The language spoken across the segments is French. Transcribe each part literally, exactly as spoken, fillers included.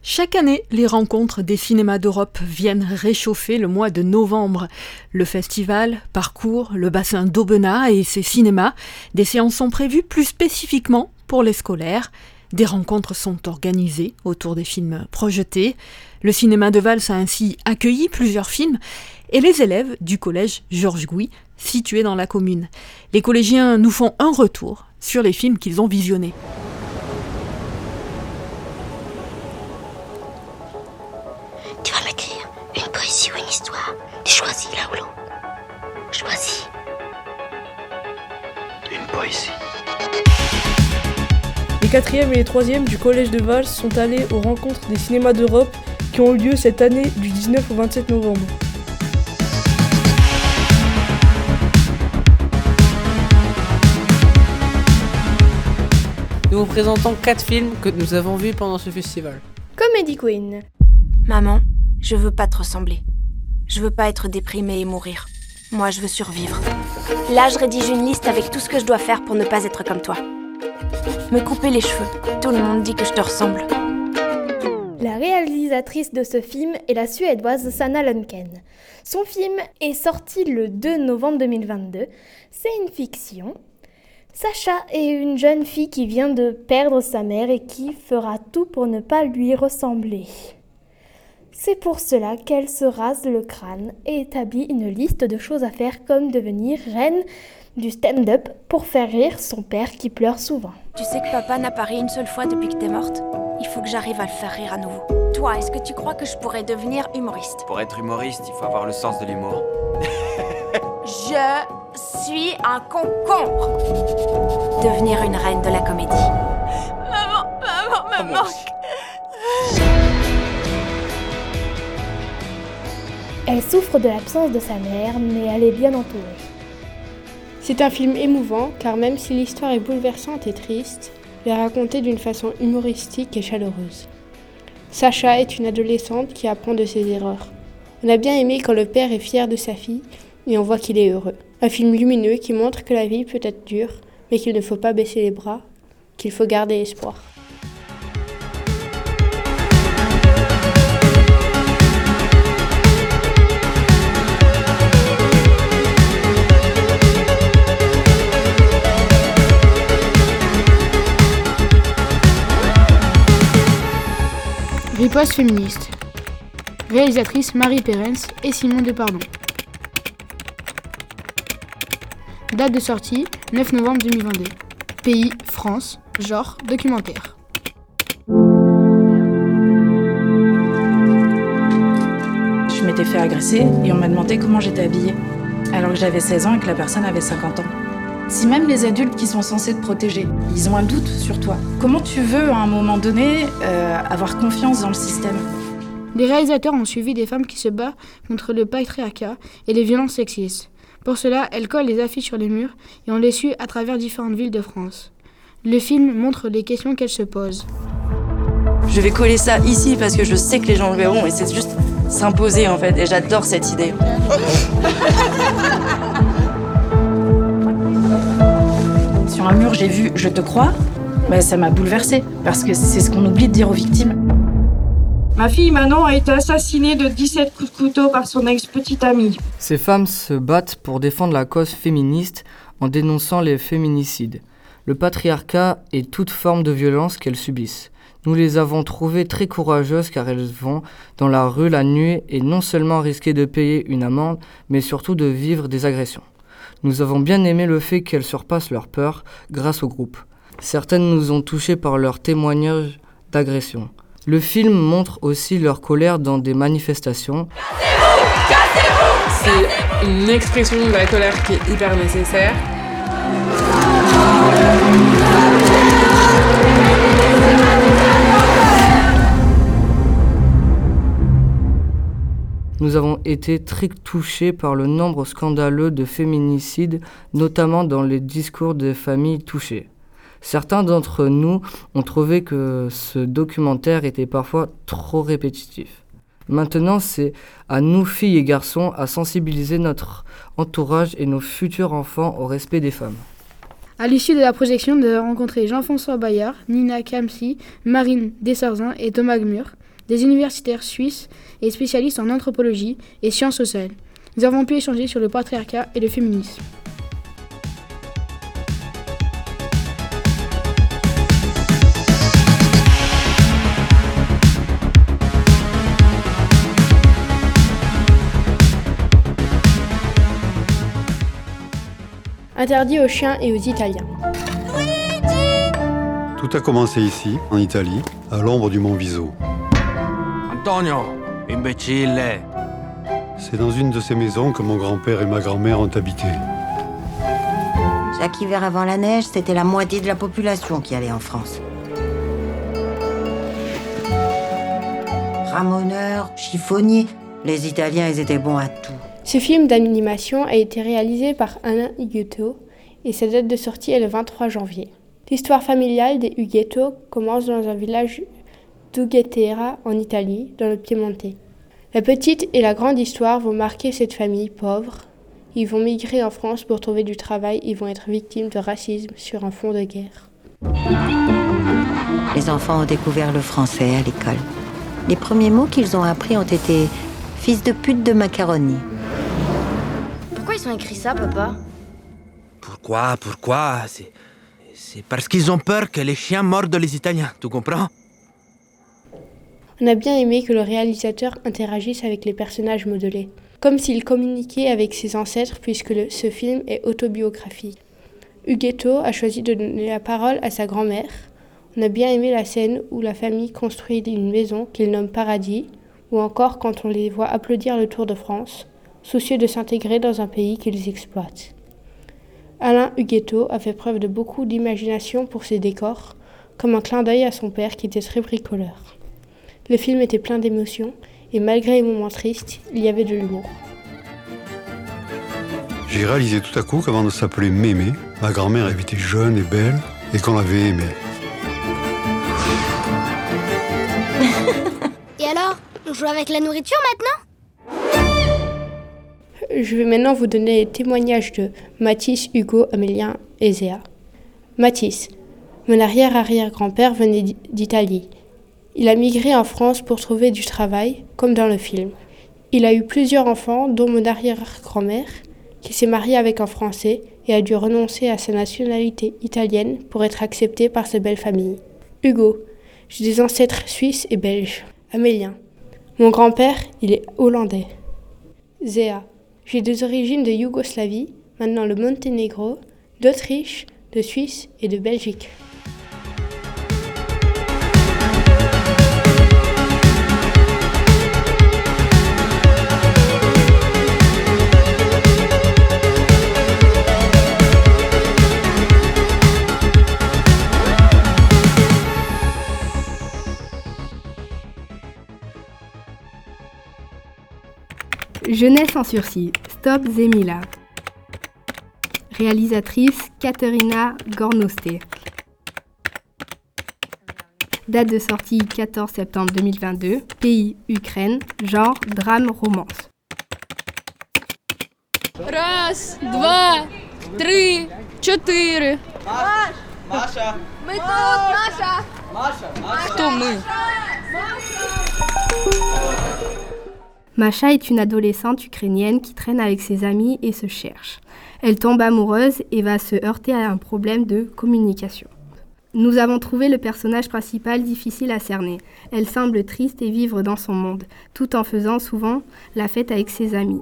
Chaque année, les rencontres des cinémas d'Europe viennent réchauffer le mois de novembre. Le festival parcourt le bassin d'Aubenas et ses cinémas. Des séances sont prévues plus spécifiquement pour les scolaires. Des rencontres sont organisées autour des films projetés. Le cinéma de Vals a ainsi accueilli plusieurs films et les élèves du collège Georges Gouy, situé dans la commune. Les collégiens nous font un retour sur les films qu'ils ont visionnés. Tu vas m'écrire une poésie ou une histoire. Tu choisis l'un ou l'autre. Choisis. Une poésie. Les quatrièmes et les troisièmes du collège de Vals sont allés aux rencontres des cinémas d'Europe qui ont eu lieu cette année du dix-neuf au vingt-sept novembre. Nous vous présentons quatre films que nous avons vus pendant ce festival. Comedy Queen. Maman, je veux pas te ressembler. Je veux pas être déprimée et mourir. Moi, je veux survivre. Là, je rédige une liste avec tout ce que je dois faire pour ne pas être comme toi. Me couper les cheveux. Tout le monde dit que je te ressemble. La réalisatrice de ce film est la Suédoise Sanna Lundgren. Son film est sorti le deux novembre deux mille vingt-deux. C'est une fiction. Sacha est une jeune fille qui vient de perdre sa mère et qui fera tout pour ne pas lui ressembler. C'est pour cela qu'elle se rase le crâne et établit une liste de choses à faire comme devenir reine du stand-up pour faire rire son père qui pleure souvent. Tu sais que papa n'a pas ri une seule fois depuis que t'es morte. Il faut que j'arrive à le faire rire à nouveau. Toi, est-ce que tu crois que je pourrais devenir humoriste ? Pour être humoriste, il faut avoir le sens de l'humour. Je suis un concombre. Devenir une reine de la comédie. Maman, maman, maman. Oh, Elle souffre de l'absence de sa mère, mais elle est bien entourée. C'est un film émouvant, car même si l'histoire est bouleversante et triste, elle est racontée d'une façon humoristique et chaleureuse. Sacha est une adolescente qui apprend de ses erreurs. On a bien aimé quand le père est fier de sa fille et on voit qu'il est heureux. Un film lumineux qui montre que la vie peut être dure, mais qu'il ne faut pas baisser les bras, qu'il faut garder espoir. Riposte féministe. Réalisatrice Marie Perens et Simon Depardon. Date de sortie neuf novembre deux mille vingt-deux. Pays France. Genre documentaire. Je m'étais fait agresser et on m'a demandé comment j'étais habillée, alors que j'avais seize ans et que la personne avait cinquante ans. Si même les adultes qui sont censés te protéger, ils ont un doute sur toi, comment tu veux, à un moment donné, euh, avoir confiance dans le système ? Les réalisateurs ont suivi des femmes qui se battent contre le patriarcat et les violences sexistes. Pour cela, elles collent les affiches sur les murs et on les suit à travers différentes villes de France. Le film montre les questions qu'elles se posent. Je vais coller ça ici parce que je sais que les gens le verront et c'est juste s'imposer en fait, et j'adore cette idée. Sur un mur, j'ai vu « Je te crois », bah, ça m'a bouleversée, parce que c'est ce qu'on oublie de dire aux victimes. Ma fille Manon a été assassinée de dix-sept coups de couteau par son ex-petite amie. Ces femmes se battent pour défendre la cause féministe en dénonçant les féminicides, le patriarcat et toute forme de violence qu'elles subissent. Nous les avons trouvées très courageuses car elles vont dans la rue la nuit et non seulement risquer de payer une amende, mais surtout de vivre des agressions. Nous avons bien aimé le fait qu'elles surpassent leur peur grâce au groupe. Certaines nous ont touchés par leurs témoignages d'agression. Le film montre aussi leur colère dans des manifestations. Cassez-vous ! Cassez-vous ! C'est une expression de la colère qui est hyper nécessaire. Nous avons été très touchés par le nombre scandaleux de féminicides, notamment dans les discours des familles touchées. Certains d'entre nous ont trouvé que ce documentaire était parfois trop répétitif. Maintenant, c'est à nous, filles et garçons, à sensibiliser notre entourage et nos futurs enfants au respect des femmes. À l'issue de la projection, nous avons rencontré Jean-François Bayard, Nina Kamsi, Marine Desarzins et Thomas Gmur. des universitaires suisses et spécialistes en anthropologie et sciences sociales. Nous avons pu échanger sur le patriarcat et le féminisme. Interdit aux chiens et aux Italiens. Tout a commencé ici, en Italie, à l'ombre du mont Viso. Antonio, imbécile. C'est dans une de ces maisons que mon grand-père et ma grand-mère ont habité. Chaque hiver avant la neige, c'était la moitié de la population qui allait en France. Ramoneurs, chiffonniers, les Italiens, ils étaient bons à tout. Ce film d'animation a été réalisé par Alain Huguetto et sa date de sortie est le vingt-trois janvier. L'histoire familiale des Huguetto commence dans un village d'Ughetera en Italie, dans le Piémontais. La petite et la grande histoire vont marquer cette famille pauvre. Ils vont migrer en France pour trouver du travail et vont être victimes de racisme sur un fond de guerre. Les enfants ont découvert le français à l'école. Les premiers mots qu'ils ont appris ont été « fils de pute de macaroni ». Pourquoi ils ont écrit ça, papa? Pourquoi, pourquoi? C'est, c'est parce qu'ils ont peur que les chiens mordent les Italiens, tu comprends? On a bien aimé que le réalisateur interagisse avec les personnages modelés, comme s'il communiquait avec ses ancêtres puisque le, ce film est autobiographique. Huguetto a choisi de donner la parole à sa grand-mère. On a bien aimé la scène où la famille construit une maison qu'il nomme Paradis, ou encore quand on les voit applaudir le Tour de France, soucieux de s'intégrer dans un pays qu'ils exploitent. Alain Huguetto a fait preuve de beaucoup d'imagination pour ses décors, comme un clin d'œil à son père qui était très bricoleur. Le film était plein d'émotions, et malgré les moments tristes, il y avait de l'humour. J'ai réalisé tout à coup qu'avant de s'appeler Mémé, ma grand-mère avait été jeune et belle, et qu'on l'avait aimée. Et alors, on joue avec la nourriture maintenant? Je vais maintenant vous donner les témoignages de Mathis, Hugo, Amélien et Zéa. Mathis, mon arrière-arrière-grand-père venait d'Italie. Il a migré en France pour trouver du travail, comme dans le film. Il a eu plusieurs enfants, dont mon arrière-grand-mère, qui s'est mariée avec un Français et a dû renoncer à sa nationalité italienne pour être acceptée par sa belle famille. Hugo, j'ai des ancêtres suisses et belges. Amélien, mon grand-père, il est hollandais. Zéa, j'ai des origines de Yougoslavie, maintenant le Monténégro, d'Autriche, de Suisse et de Belgique. Jeunesse en sursis, Stop Zemila. Réalisatrice Katerina Gornosté. Date de sortie quatorze septembre deux mille vingt-deux. Pays Ukraine. Genre drame romance. Раз, два, три, четыре. Маша! Мы тут, Маша! Маша! Маша! Кто мы? Masha est une adolescente ukrainienne qui traîne avec ses amis et se cherche. Elle tombe amoureuse et va se heurter à un problème de communication. Nous avons trouvé le personnage principal difficile à cerner. Elle semble triste et vivre dans son monde, tout en faisant souvent la fête avec ses amis.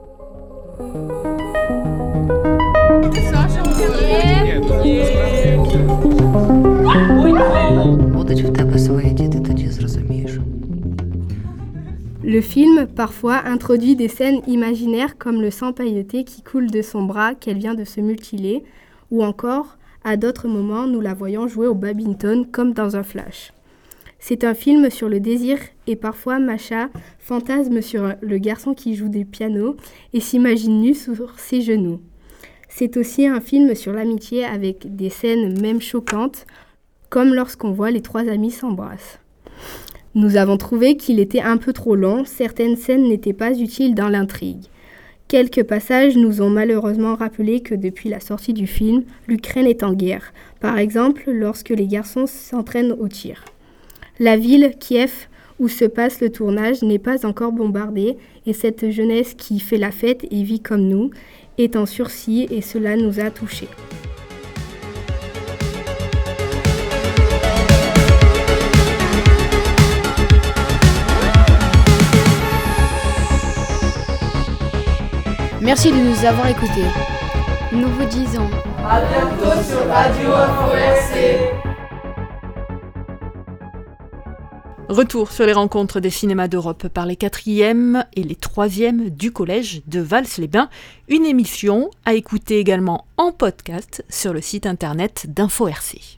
Le film, parfois, introduit des scènes imaginaires comme le sang pailleté qui coule de son bras qu'elle vient de se mutiler, ou encore, à d'autres moments, nous la voyons jouer au badminton comme dans un flash. C'est un film sur le désir et parfois Masha fantasme sur le garçon qui joue du piano et s'imagine nu sur ses genoux. C'est aussi un film sur l'amitié avec des scènes même choquantes, comme lorsqu'on voit les trois amis s'embrassent. Nous avons trouvé qu'il était un peu trop long, certaines scènes n'étaient pas utiles dans l'intrigue. Quelques passages nous ont malheureusement rappelé que depuis la sortie du film, l'Ukraine est en guerre. Par exemple, lorsque les garçons s'entraînent au tir. La ville, Kiev, où se passe le tournage n'est pas encore bombardée et cette jeunesse qui fait la fête et vit comme nous est en sursis et cela nous a touchés. Merci de nous avoir écoutés. Nous vous disons à bientôt sur Radio Info R C. Retour sur les rencontres des cinémas d'Europe par les quatrièmes et les troisièmes du collège de Vals-les-Bains. Une émission à écouter également en podcast sur le site internet d'Info R C.